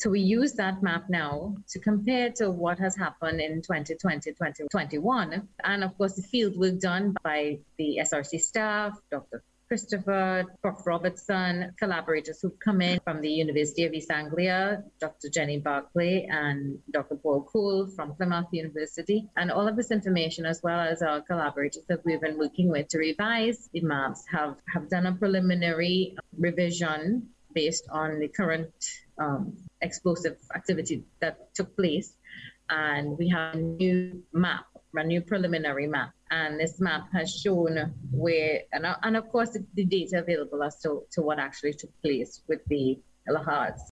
So we use that map now to compare to what has happened in 2020, 2021. And of course, the field work done by the SRC staff, Dr. Christopher, Prof. Robertson, collaborators who've come in from the University of East Anglia, Dr. Jenny Barclay and Dr. Paul Cole from Plymouth University. And all of this information, as well as our collaborators that we've been working with to revise the maps, have done a preliminary revision based on the current explosive activity that took place. And we have a new map, a new preliminary map. And this map has shown where, and of course, the data available as to what actually took place with the Lahards.